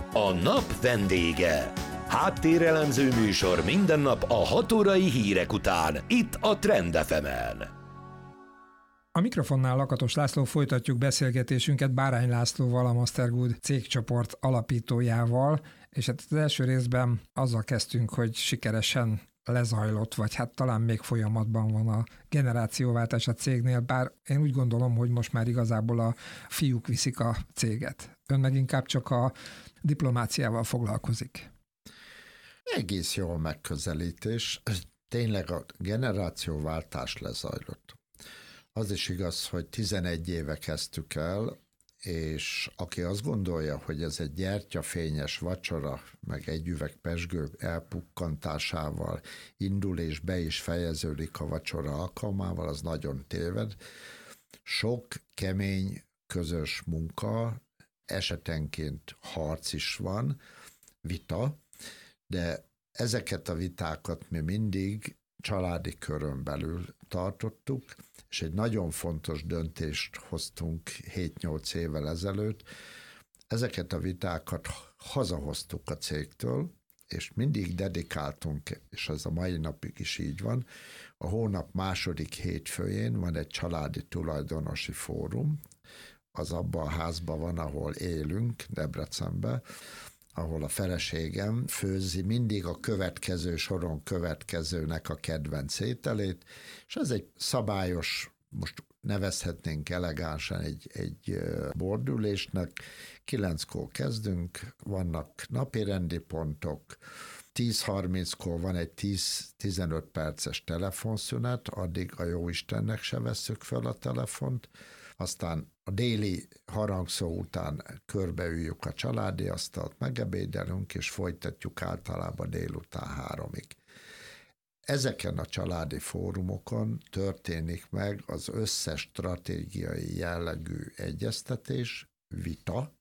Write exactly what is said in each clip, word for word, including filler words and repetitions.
A nap vendége. Háttérelemző műsor minden nap a hat órai hírek után, itt a Trend ef emen. A mikrofonnál Lakatos László, folytatjuk beszélgetésünket Bárány Lászlóval, a Master Good cégcsoport alapítójával, és hát az első részben azzal kezdtünk, hogy sikeresen lezajlott, vagy hát talán még folyamatban van a generációváltás a cégnél, bár én úgy gondolom, hogy most már igazából a fiúk viszik a céget. Ön meg inkább csak a diplomáciával foglalkozik. Egész jó a megközelítés. Tényleg a generációváltás lezajlott. Az is igaz, hogy tizenegy éve kezdtük el, és aki azt gondolja, hogy ez egy gyertyafényes vacsora, meg egy üveg pezsgő elpukkantásával indul és be is fejeződik a vacsora alkalmával, az nagyon téved. Sok kemény közös munka, esetenként harc is van, vita, de ezeket a vitákat mi mindig családi körön belül tartottuk, és egy nagyon fontos döntést hoztunk hét-nyolc évvel ezelőtt. Ezeket a vitákat hazahoztuk a cégtől, és mindig dedikáltunk, és ez a mai napig is így van. A hónap második hétfőjén van egy családi tulajdonosi fórum, az abban a házban van, ahol élünk, Debrecenben, ahol a feleségem főzi mindig a következő soron következőnek a kedvenc ételét, és ez egy szabályos, most nevezhetnénk elegánsan egy, egy bordülésnek. Kilenckor kezdünk, vannak napirendi pontok, tíz harminckor van egy tíz-tizenöt perces telefonszünet, addig a jóistennek se vesszük fel a telefont, aztán a déli harangszó után körbeüljük a családi asztalt, megebédelünk, és folytatjuk általában délután háromig. Ezeken a családi fórumokon történik meg az összes stratégiai jellegű egyeztetés, vita,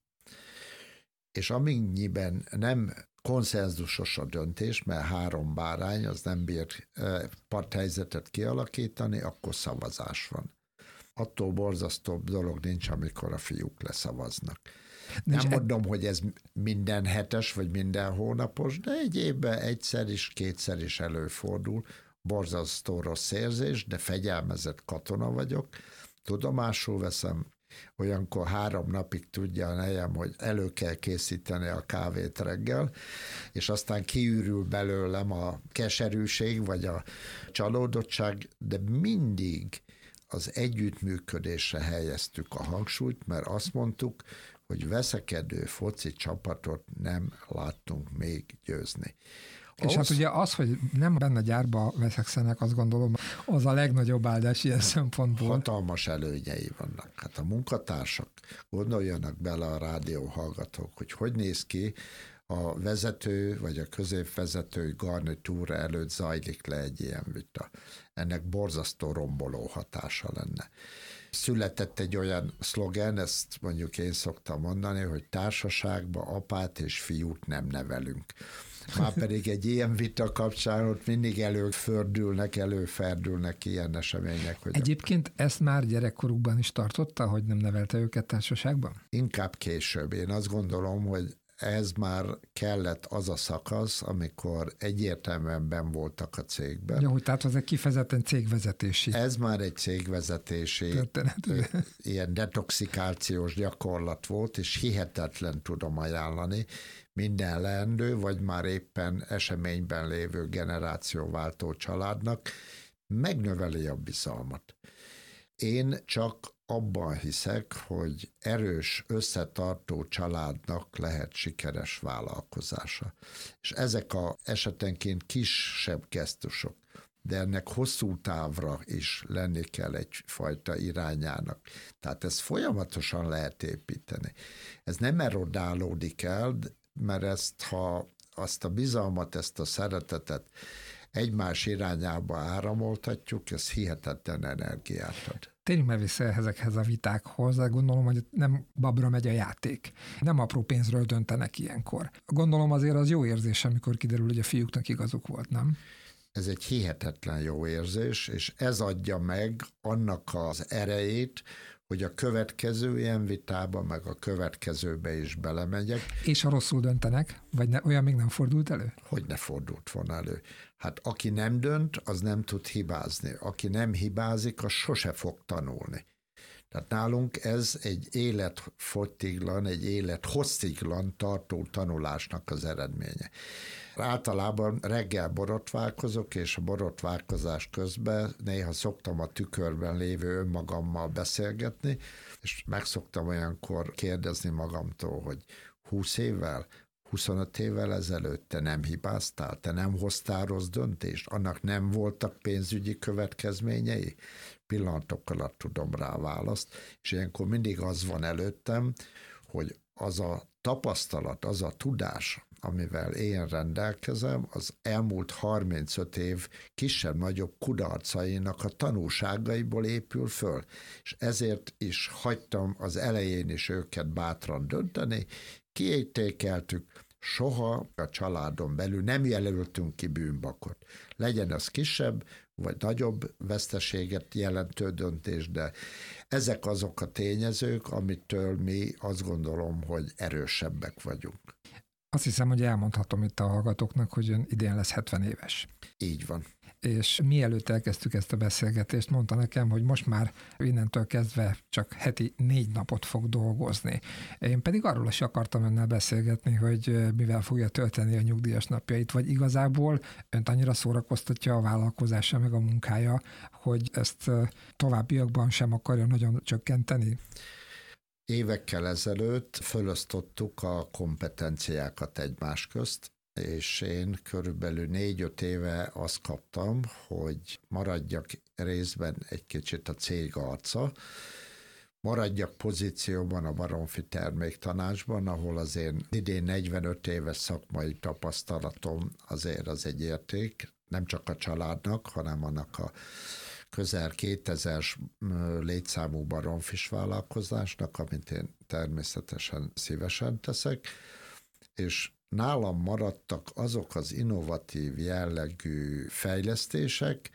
és amennyiben nem konszenzusos a döntés, mert három bárány az nem bír parthelyzetet kialakítani, akkor szavazás van. Attól borzasztóbb dolog nincs, amikor a fiúk leszavaznak. Nem mondom, hogy ez minden hetes, vagy minden hónapos, de egy évben egyszer is, kétszer is előfordul. Borzasztó rossz érzés, de fegyelmezett katona vagyok. Tudomásul veszem, olyankor három napig tudja a nejem, hogy elő kell készíteni a kávét reggel, és aztán kiürül belőlem a keserűség, vagy a csalódottság, de mindig az együttműködésre helyeztük a hangsúlyt, mert azt mondtuk, hogy veszekedő foci csapatot nem láttunk még győzni. És Ahhoz... hát ugye az, hogy nem benne gyárba veszekszenek, azt gondolom, az a legnagyobb áldás ilyen szempontból. Hatalmas előnyei vannak. Hát a munkatársak, gondoljanak bele a rádióhallgatók, hogy hogy néz ki a vezető vagy a középvezetői garnitúra előtt zajlik le egy ilyen vita. Ennek borzasztó romboló hatása lenne. Született egy olyan szlogen, ezt mondjuk én szoktam mondani, hogy társaságban apát és fiút nem nevelünk. Márpedig egy ilyen vita kapcsán ott mindig előfördülnek, előferdülnek ilyen események. Hogy Egyébként ezt már gyerekkorukban is tartotta, hogy nem nevelte őket társaságban? Inkább később. Én azt gondolom, hogy ez már kellett az a szakasz, amikor egyértelműen benn voltak a cégben. Jó, hogy tehát az egy kifejezetten cégvezetési. Ez már egy cégvezetési történet. Ilyen detoxikációs gyakorlat volt, és hihetetlen tudom ajánlani minden leendő, vagy már éppen eseményben lévő generációváltó családnak, megnöveli a bizalmat. Én csak abban hiszek, hogy erős, összetartó családnak lehet sikeres vállalkozása. És ezek a esetenként kisebb gesztusok, de ennek hosszú távra is lenni kell egyfajta irányának. Tehát ezt folyamatosan lehet építeni. Ez nem erodálódik el, mert ezt, ha azt a bizalmat, ezt a szeretetet egymás irányába áramoltatjuk, ez hihetetlen energiát ad. Térjünk már vissza ezekhez a vitákhoz, de gondolom, hogy nem babra megy a játék. Nem apró pénzről döntenek ilyenkor. Gondolom azért az jó érzés, amikor kiderül, hogy a fiúknak igazuk volt, nem? Ez egy hihetetlen jó érzés, és ez adja meg annak az erejét, hogy a következő ilyen vitába, meg a következőbe is belemegyek. És ha rosszul döntenek, vagy ne, olyan még nem fordult elő? Hogy ne fordult volna elő. Hát aki nem dönt, az nem tud hibázni. Aki nem hibázik, az sose fog tanulni. Tehát nálunk ez egy életfogytiglan, egy élethossziglan tartó tanulásnak az eredménye. Általában reggel borotválkozok, és a borotválkozás közben néha szoktam a tükörben lévő önmagammal beszélgetni, és meg szoktam olyankor kérdezni magamtól, hogy húsz évvel, huszonöt évvel ezelőtt te nem hibáztál, te nem hoztál rossz döntést, annak nem voltak pénzügyi következményei? Pillanatok alatt tudom rá választ, és ilyenkor mindig az van előttem, hogy az a tapasztalat, az a tudás, amivel én rendelkezem, az elmúlt harmincöt év kisebb-nagyobb kudarcainak a tanúságaiból épül föl, és ezért is hagytam az elején is őket bátran dönteni, kiértékeltük, soha a családon belül nem jelöltünk ki bűnbakot. Legyen az kisebb, vagy nagyobb veszteséget jelentő döntés, de ezek azok a tényezők, amitől mi azt gondolom, hogy erősebbek vagyunk. Azt hiszem, hogy elmondhatom itt a hallgatóknak, hogy ön idén lesz hetven éves. Így van. És mielőtt elkezdtük ezt a beszélgetést, mondta nekem, hogy most már innentől kezdve csak heti négy napot fog dolgozni. Én pedig arról is akartam önnel beszélgetni, hogy mivel fogja tölteni a nyugdíjas napjait, vagy igazából önt annyira szórakoztatja a vállalkozása meg a munkája, hogy ezt továbbiakban sem akarja nagyon csökkenteni? Évekkel ezelőtt fölosztottuk a kompetenciákat egymás közt, és én körülbelül négy-öt éve azt kaptam, hogy maradjak részben egy kicsit a cég arca, maradjak pozícióban a Baromfi Terméktanácsban, ahol az én idén negyvenöt éves szakmai tapasztalatom azért az egy érték, nem csak a családnak, hanem annak a közel kétezer létszámú baromfis vállalkozásnak, amit én természetesen szívesen teszek, és nálam maradtak azok az innovatív jellegű fejlesztések,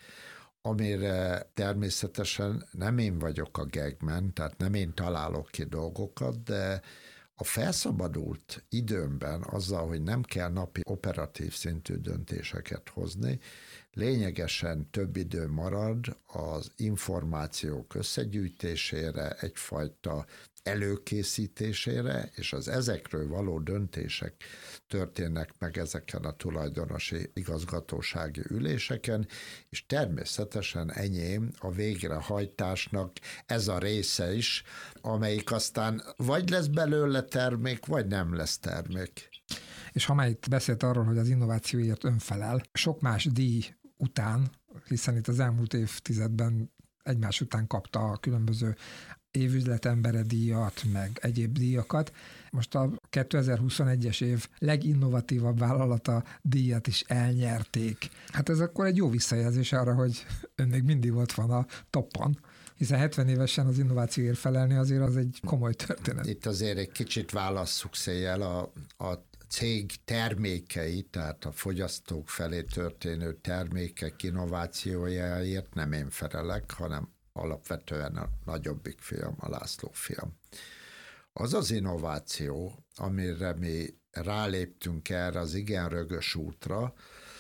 amire természetesen nem én vagyok a gagman, tehát nem én találok ki dolgokat, de a felszabadult időmben azzal, hogy nem kell napi operatív szintű döntéseket hozni, lényegesen több idő marad az információk összegyűjtésére, egyfajta előkészítésére, és az ezekről való döntések történnek meg ezeken a tulajdonosi igazgatósági üléseken, és természetesen enyém a végrehajtásnak ez a része is, amelyik aztán vagy lesz belőle termék, vagy nem lesz termék. És ha már itt beszélt arról, hogy az innovációért önfelel, sok más díj után, hiszen itt az elmúlt évtizedben egymás után kapta a különböző évüzletembere díjat, meg egyéb díjakat. Most a kétezer-huszonegyes év leginnovatívabb vállalata díjat is elnyerték. Hát ez akkor egy jó visszajelzés arra, hogy ön még mindig ott van a toppon, hiszen hetven évesen az innovációért felelni azért az egy komoly történet. Itt azért egy kicsit válasszuk széjjel a, a cég termékei, tehát a fogyasztók felé történő termékek innovációjáért nem én felelek, hanem alapvetően a nagyobbik fiam, a László fiam. Az az innováció, amire mi ráléptünk erre az igen rögös útra,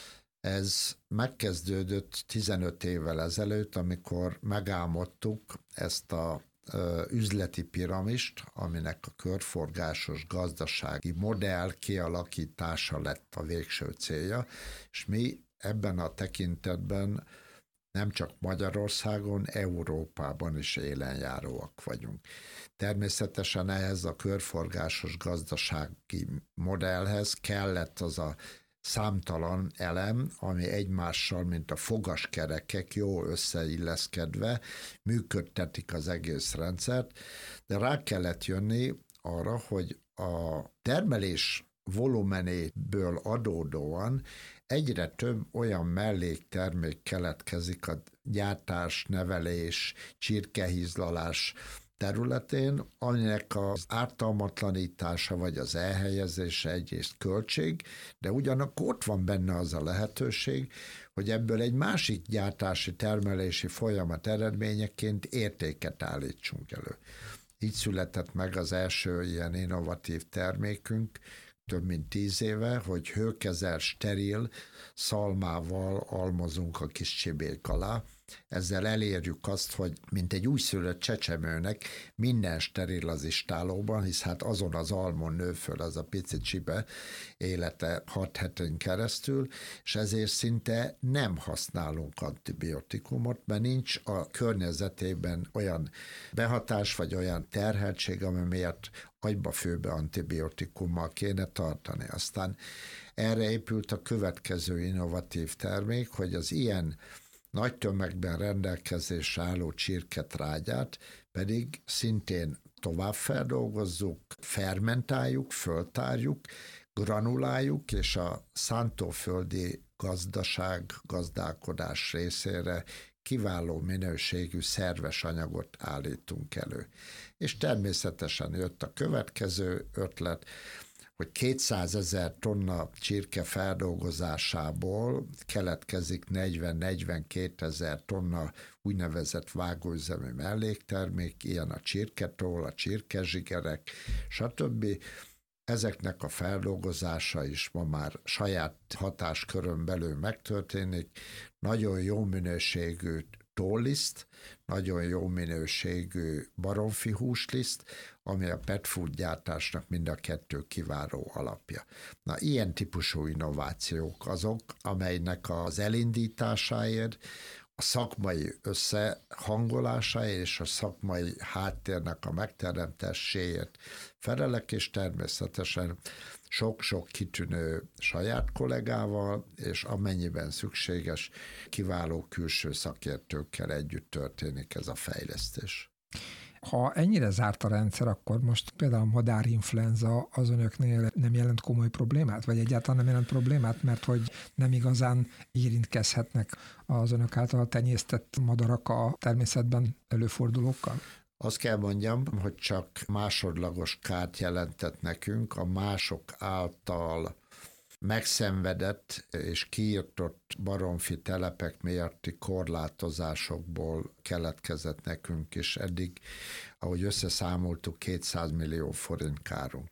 ez megkezdődött tizenöt évvel ezelőtt, amikor megálmodtuk ezt a üzleti piramist, aminek a körforgásos gazdasági modell kialakítása lett a végső célja, és mi ebben a tekintetben nem csak Magyarországon, Európában is élenjáróak vagyunk. Természetesen ehhez a körforgásos gazdasági modellhez kellett az a számtalan elem, ami egymással, mint a fogaskerekek jól összeilleszkedve működtetik az egész rendszert, de rá kellett jönni arra, hogy a termelés volumenéből adódóan egyre több olyan melléktermék keletkezik, a gyártás, nevelés, csirkehízlalás területén, aminek az ártalmatlanítása vagy az elhelyezése egyrészt költség, de ugyanakkor ott van benne az a lehetőség, hogy ebből egy másik gyártási, termelési folyamat eredményeként értéket állítsunk elő. Így született meg az első ilyen innovatív termékünk, több mint tíz éve, hogy hőkezel, steril szalmával almozunk a kis csibék alá. Ezzel elérjük azt, hogy mint egy újszülött csecsemőnek minden steril az istálóban, hisz hát azon az almon nő föl az a pici csibe élete hat heten keresztül, és ezért szinte nem használunk antibiotikumot, mert nincs a környezetében olyan behatás vagy olyan terheltség, ami miatt agyba főbe antibiotikummal kéne tartani. Aztán erre épült a következő innovatív termék, hogy az ilyen nagy tömegben rendelkezésre álló csirketrágyát pedig szintén továbbfeldolgozzuk, fermentáljuk, föltárjuk, granuláljuk, és a szántóföldi gazdaság, gazdálkodás részére kiváló minőségű szerves anyagot állítunk elő. És természetesen jött a következő ötlet, hogy kétszázezer tonna csirke feldolgozásából keletkezik negyven-negyvenkétezer tonna úgynevezett vágóüzemű melléktermék, ilyen a csirketól, a csirkezsigerek, stb. Ezeknek a feldolgozása is ma már saját hatáskörön belül megtörténik. Nagyon jó minőségű tólliszt, nagyon jó minőségű baromfi húsliszt, ami a pet food gyártásnak mind a kettő kiváló alapja. Na, ilyen típusú innovációk azok, amelynek az elindításáért, a szakmai összehangolásáért és a szakmai háttérnek a megteremtéséért felelek, és természetesen sok-sok kitűnő saját kollégával, és amennyiben szükséges, kiváló külső szakértőkkel együtt történik ez a fejlesztés. Ha ennyire zárt a rendszer, akkor most például a madárinfluenza az önöknél nem jelent komoly problémát, vagy egyáltalán nem jelent problémát, mert hogy nem igazán érintkezhetnek az önök által tenyésztett madarak a természetben előfordulókkal? Azt kell mondjam, hogy csak másodlagos kárt jelentett nekünk a mások által megszenvedett és kiirtott baromfi telepek miatti korlátozásokból keletkezett nekünk is eddig, ahogy összeszámoltuk, kétszáz millió forint kárunk.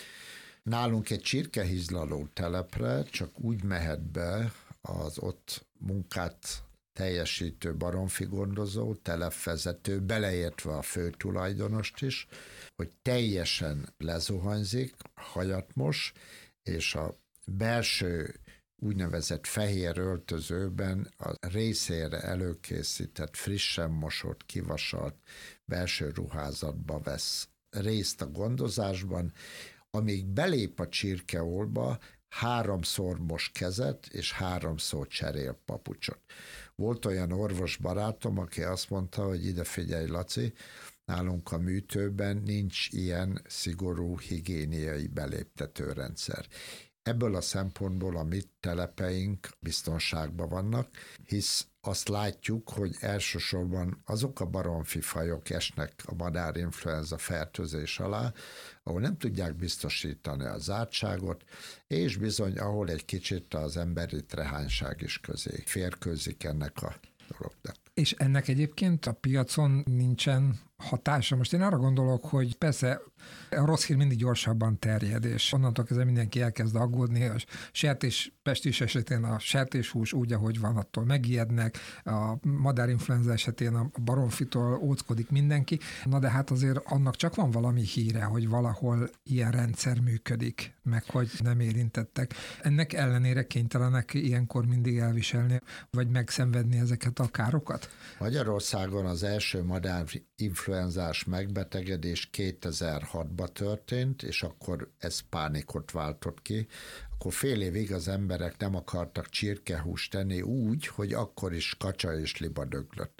Nálunk egy csirkehizlaló telepre csak úgy mehet be az ott munkát teljesítő baromfi gondozó, telepvezető, beleértve a főtulajdonost is, hogy teljesen lezuhanyzik, hajat mos, és a belső úgynevezett fehér öltözőben a részére előkészített, frissen mosott, kivasalt belső ruházatba vesz részt a gondozásban, amíg belép a csirkeolba, háromszor mos kezet és háromszor cserél papucsot. Volt olyan orvos barátom, aki azt mondta, hogy ide figyelj, Laci, nálunk a műtőben nincs ilyen szigorú higiéniai beléptetőrendszer. Ebből a szempontból a mi telepeink biztonságban vannak, hisz azt látjuk, hogy elsősorban azok a baromfi fajok esnek a madárinfluenza fertőzés alá, ahol nem tudják biztosítani a zártságot, és bizony, ahol egy kicsit az emberi trehányság is közé férkőzik ennek a dolognak. És ennek egyébként a piacon nincsen hatása. Most én arra gondolok, hogy persze a rossz hír mindig gyorsabban terjed, és onnantól kezdve mindenki elkezd aggódni. A sertéspestis esetén a sertéshús úgy, ahogy van, attól megijednek, a madárinfluenza esetén a baromfitól óckodik mindenki. Na de hát azért annak csak van valami híre, hogy valahol ilyen rendszer működik, meg hogy nem érintettek. Ennek ellenére kénytelenek ilyenkor mindig elviselni, vagy megszenvedni ezeket a károkat? Magyarországon az első madárinfluenzás megbetegedés kétezer-hatban történt, és akkor ez pánikot váltott ki. Akkor fél évig az emberek nem akartak csirkehúst tenni úgy, hogy akkor is kacsa és liba döglött.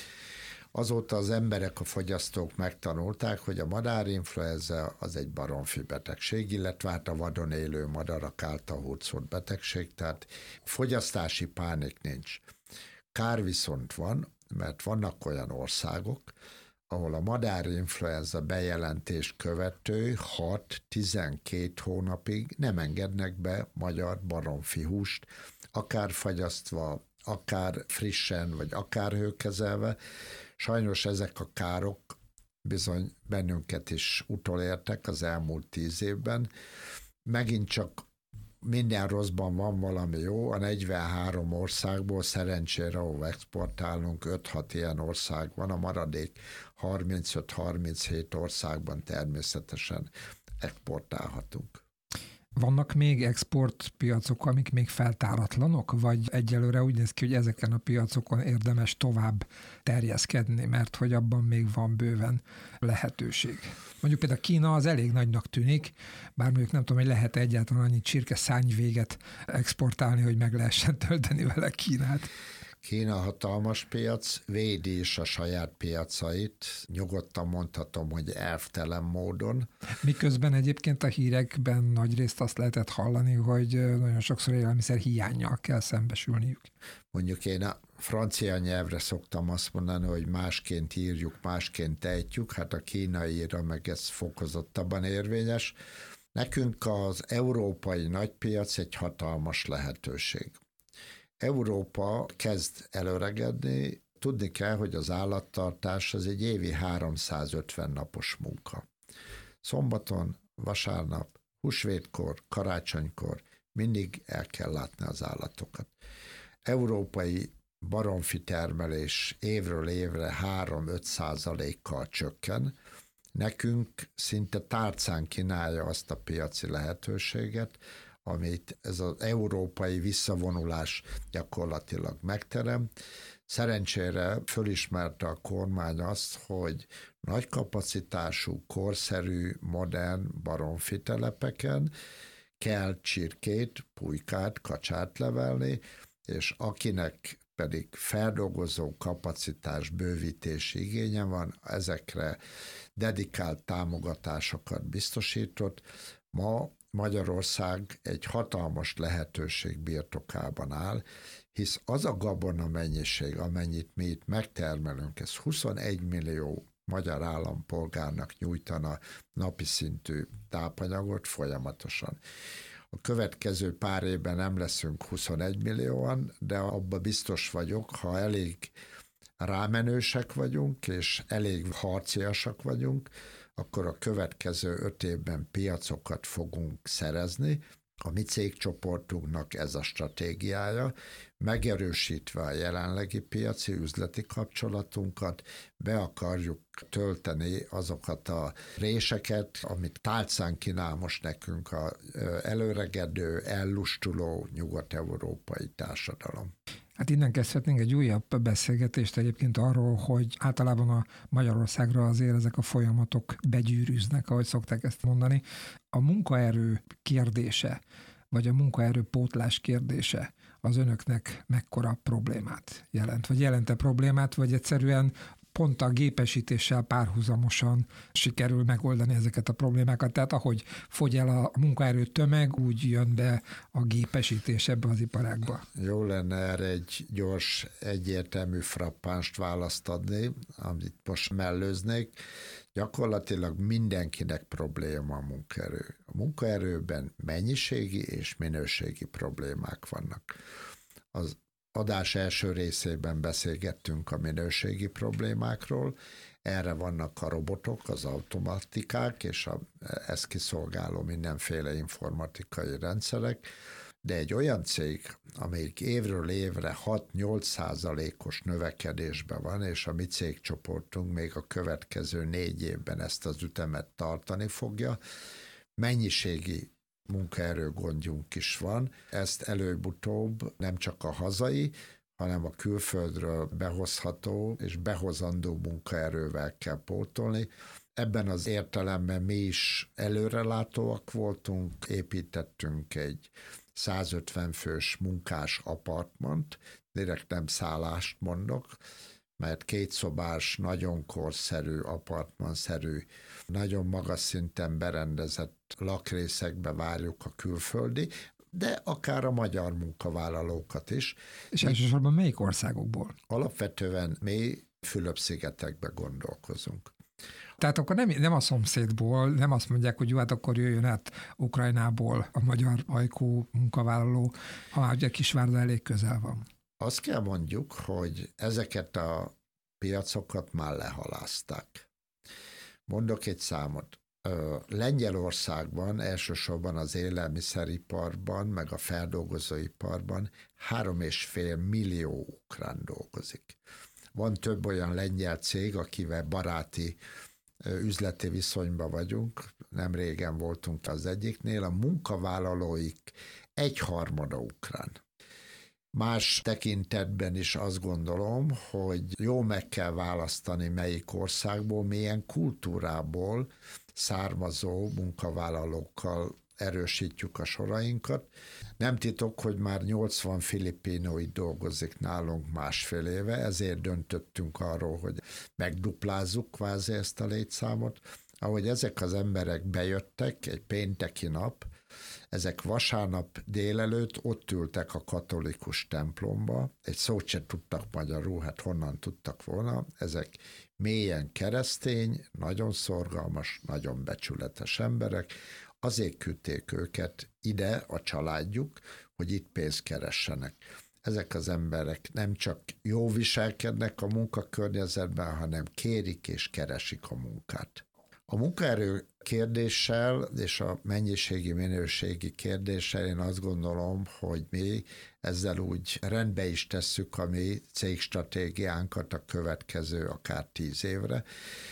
Azóta az emberek, a fogyasztók megtanulták, hogy a madárinfluenza az egy baromfi betegség, illetve hát a vadon élő madarak által hurcolt betegség, tehát fogyasztási pánik nincs. Kár viszont van, mert vannak olyan országok, ahol a madárinfluenza bejelentés követő hat-tizenkét hónapig nem engednek be magyar baromfi húst, akár fagyasztva, akár frissen, vagy akár hőkezelve. Sajnos ezek a károk bizony bennünket is utolértek az elmúlt tíz évben. Megint csak minden rosszban van valami jó, a negyvenhárom országból szerencsére, ahol exportálunk, öt-hat ilyen ország van, a maradék harmincöt-harminchét országban természetesen exportálhatunk. Vannak még exportpiacok, amik még feltáratlanok, vagy egyelőre úgy néz ki, hogy ezeken a piacokon érdemes tovább terjeszkedni, mert hogy abban még van bőven lehetőség. Mondjuk például Kína az elég nagynak tűnik, bár mondjuk nem tudom, hogy lehet egyáltalán annyi csirke szányvéget exportálni, hogy meg lehessen tölteni vele Kínát. Kína hatalmas piac, védi is a saját piacait, nyugodtan mondhatom, hogy elvtelen módon. Miközben egyébként a hírekben nagyrészt azt lehetett hallani, hogy nagyon sokszor élelmiszer hiánnyal kell szembesülniük. Mondjuk én a francia nyelvre szoktam azt mondani, hogy másként írjuk, másként ejtjük, hát a kínaira meg ez fokozottabban érvényes. Nekünk az európai nagypiac egy hatalmas lehetőség. Európa kezd előregedni, tudni kell, hogy az állattartás az egy évi háromszázötven napos munka. Szombaton, vasárnap, húsvétkor, karácsonykor mindig el kell látni az állatokat. Európai baromfi termelés évről évre három-öt százalékkal csökken, nekünk szinte tárcán kínálja azt a piaci lehetőséget, amit ez az európai visszavonulás gyakorlatilag megterem. Szerencsére fölismerte a kormány azt, hogy nagy kapacitású, korszerű, modern baromfi telepeken kell csirkét, pulykát, kacsát levelni, és akinek pedig feldolgozó kapacitás bővítési igénye van, ezekre dedikált támogatásokat biztosított. Ma Magyarország egy hatalmas lehetőség birtokában áll, hisz az a gabona mennyiség, amennyit mi itt megtermelünk, ez huszonegy millió magyar állampolgárnak nyújtana napi szintű tápanyagot folyamatosan. A következő pár évben nem leszünk huszonegy millióan, de abba biztos vagyok, ha elég rámenősek vagyunk, és elég harciasak vagyunk, akkor a következő öt évben piacokat fogunk szerezni. A mi cégcsoportunknak ez a stratégiája, megerősítve a jelenlegi piaci üzleti kapcsolatunkat, be akarjuk tölteni azokat a réseket, amit tálcán kínál most nekünk az előregedő, ellustuló nyugat-európai társadalom. Hát innen kezdhetnénk egy újabb beszélgetést egyébként arról, hogy általában a Magyarországra azért ezek a folyamatok begyűrűznek, ahogy szokták ezt mondani. A munkaerő kérdése, vagy a munkaerő pótlás kérdése az önöknek mekkora problémát jelent? Vagy jelente problémát, vagy egyszerűen pont a gépesítéssel párhuzamosan sikerül megoldani ezeket a problémákat. Tehát ahogy fogy el a munkaerő tömeg, úgy jön be a gépesítés ebbe az iparágba. Jó lenne erre egy gyors, egyértelmű frappánst választ adni, amit most mellőznék. Gyakorlatilag mindenkinek probléma a munkaerő. A munkaerőben mennyiségi és minőségi problémák vannak. Az adás első részében beszélgettünk a minőségi problémákról, erre vannak a robotok, az automatikák és a, ezt kiszolgáló mindenféle informatikai rendszerek, de egy olyan cég, amelyik évről évre hat-nyolc százalékos növekedésben van, és a mi cégcsoportunk még a következő négy évben ezt az ütemet tartani fogja, mennyiségi munkaerő gondjunk is van. Ezt előbb-utóbb nem csak a hazai, hanem a külföldről behozható és behozandó munkaerővel kell pótolni. Ebben az értelemben mi is előrelátóak voltunk, építettünk egy százötven fős munkás apartmant, direkt nem szállást mondok, mert kétszobás, nagyon korszerű, apartmanszerű, nagyon magas szinten berendezett lakrészekbe várjuk a külföldi, de akár a magyar munkavállalókat is. És elsősorban melyik országokból? Alapvetően mi Fülöp-szigetekbe gondolkozunk. Tehát akkor nem, nem a szomszédból, nem azt mondják, hogy jó, hát akkor jöjjön át Ukrajnából a magyar ajkú munkavállaló, ha már ugye Kisvárda elég közel van. Azt kell mondjuk, hogy ezeket a piacokat már lehalázták. Mondok egy számot. Lengyelországban, elsősorban az élelmiszeriparban, meg a feldolgozóiparban három és fél millió ukrán dolgozik. Van több olyan lengyel cég, akivel baráti üzleti viszonyban vagyunk, nem régen voltunk az egyiknél, a munkavállalóik egyharmada ukrán. Más tekintetben is azt gondolom, hogy jó meg kell választani, melyik országból, milyen kultúrából származó munkavállalókkal erősítjük a sorainkat. Nem titok, hogy már nyolcvan filipinói dolgozik nálunk másfél éve, ezért döntöttünk arról, hogy megduplázzuk kvázi ezt a létszámot. Ahogy ezek az emberek bejöttek egy pénteki nap, ezek vasárnap délelőtt ott ültek a katolikus templomba, egy szót sem tudtak magyarul, hát honnan tudtak volna, ezek mélyen keresztény, nagyon szorgalmas, nagyon becsületes emberek, azért küldték őket ide a családjuk, hogy itt pénzt keressenek. Ezek az emberek nem csak jó viselkednek a munkakörnyezetben, hanem kérik és keresik a munkát. A munkaerő kérdéssel és a mennyiségi, minőségi kérdéssel én azt gondolom, hogy mi ezzel úgy rendbe is tesszük a mi cégstratégiánkat a következő akár tíz évre.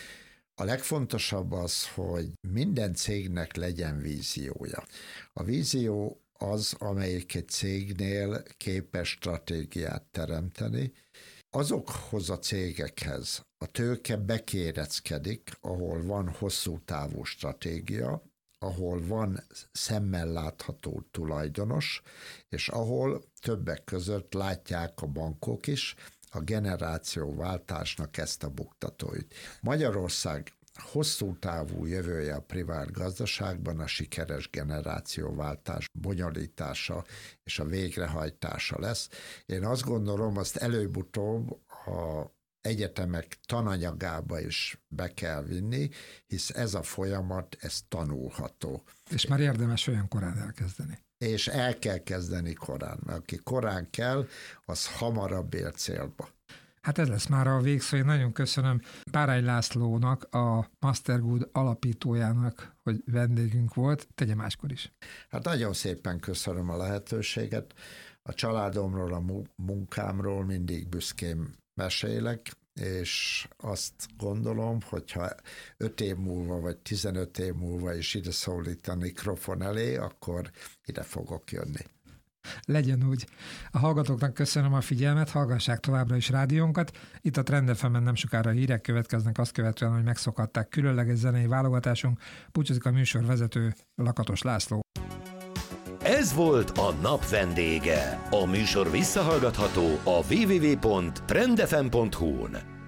A legfontosabb az, hogy minden cégnek legyen víziója. A vízió az, amelyik egy cégnél képes stratégiát teremteni. Azokhoz a cégekhez a tőke bekéreckedik, ahol van hosszú távú stratégia, ahol van szemmel látható tulajdonos, és ahol többek között látják a bankok is a generációváltásnak ezt a buktatóit. Magyarország hosszú távú jövője a privát gazdaságban a sikeres generációváltás bonyolítása és a végrehajtása lesz. Én azt gondolom, azt előbb-utóbb a egyetemek tananyagába is be kell vinni, hisz ez a folyamat, ez tanulható. És már érdemes olyan korán elkezdeni. És el kell kezdeni korán, mert aki korán kell, az hamarabb ér célba. Hát ez lesz már a végszó. Én nagyon köszönöm Bárány Lászlónak, a Mastergood alapítójának, hogy vendégünk volt, tegye máskor is. Hát nagyon szépen köszönöm a lehetőséget. A családomról, a munkámról mindig büszkén mesélek, és azt gondolom, hogyha öt év múlva, vagy tizenöt év múlva is ide szólít a mikrofon elé, akkor ide fogok jönni. Legyen úgy. A hallgatóknak köszönöm a figyelmet, hallgassák továbbra is rádiónkat. Itt a Trend ef emen nem sokára hírek következnek, azt követően, hogy megszokhatták különleges zenei válogatásunk. Búcsúzik a műsorvezető, Lakatos László. Ez volt a nap vendége. A műsor visszahallgatható a double-u double-u double-u pont trend f m pont hu-n.